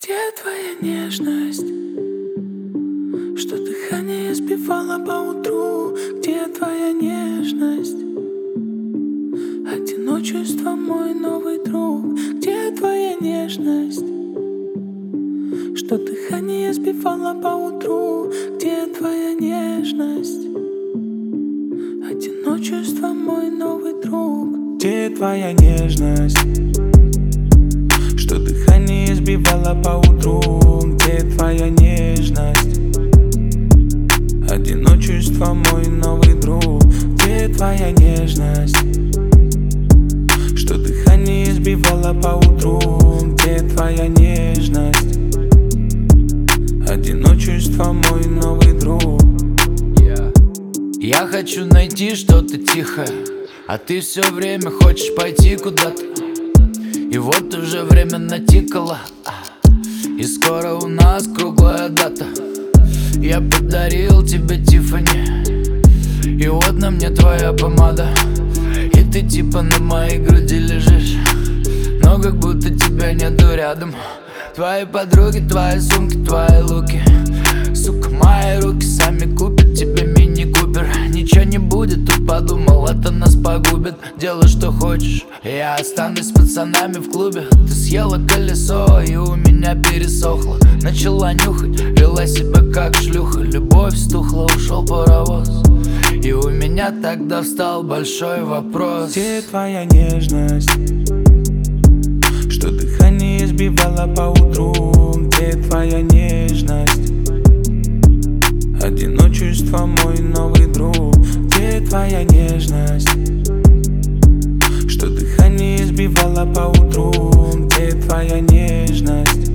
Где твоя нежность, что дыхание сбивало по утру? Где твоя нежность, одиночество мой новый друг? Где твоя нежность, что дыхание сбивало по утру? Где твоя нежность, одиночество мой новый друг? Где твоя нежность, что дыхание сбивало по утру? Где твоя нежность, одиночество мой новый друг? Где твоя нежность, что дыхание сбивало по утру? Где твоя нежность, одиночество мой новый друг? Я хочу найти что-то тихое, а ты все время хочешь пойти куда-то. И вот уже время натикало, и скоро у нас круглая дата. Я подарил тебе Тиффани, и вот на мне твоя помада. И ты типа на моей груди лежишь, но как будто тебя нету рядом. Твои подруги, твои сумки, твои луки. Сука, мои руки сами купят тебе мини-купер. Ничего не будет, тут подумал, это нас погубит. Делай, что хочешь, я останусь с пацанами в клубе. Ты съела колесо, и у меня пересохло. Начала нюхать, вела себя как шлюха. Любовь стухла, ушел паровоз, и у меня тогда встал большой вопрос. Где твоя нежность, что дыхание сбивало по утру? Где твоя нежность, одиночество мой новый друг? Где твоя нежность, что дыхание сбивало по утру? Где твоя нежность,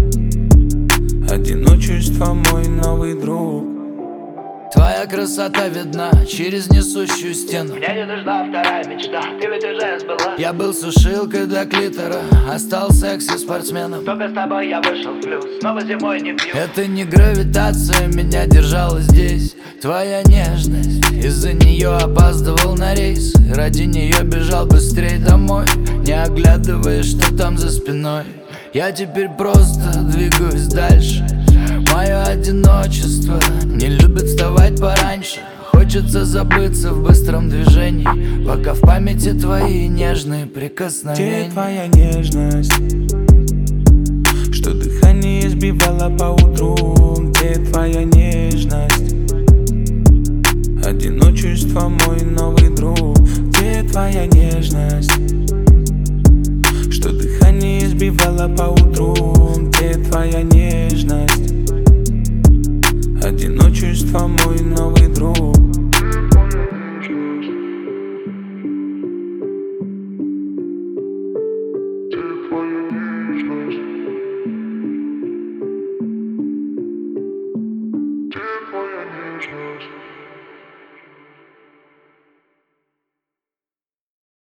одиночество мой новый друг? Твоя красота видна через несущую стену. Меня не нужна вторая мечта, ты ведь уже сбыла. Я был сушилкой до клитора, а стал секси-спортсменом. Только с тобой я вышел в плюс, снова зимой не пью. Это не гравитация меня держала здесь, твоя нежность. Из-за нее опаздывал на рейс, ради нее бежал быстрее домой, не оглядываясь, что там за спиной. Я теперь просто двигаюсь дальше. Мое одиночество не любит вставать пораньше. Хочется забыться в быстром движении, пока в памяти твои нежные прикосновения. Где твоя нежность, что дыхание сбивало по утру? Где твоя нежность, одиночество мой новый друг? Где твоя нежность, что дыхание сбивало по утру? Где твоя нежность, одиночество мой новый друг? Твоя нежность.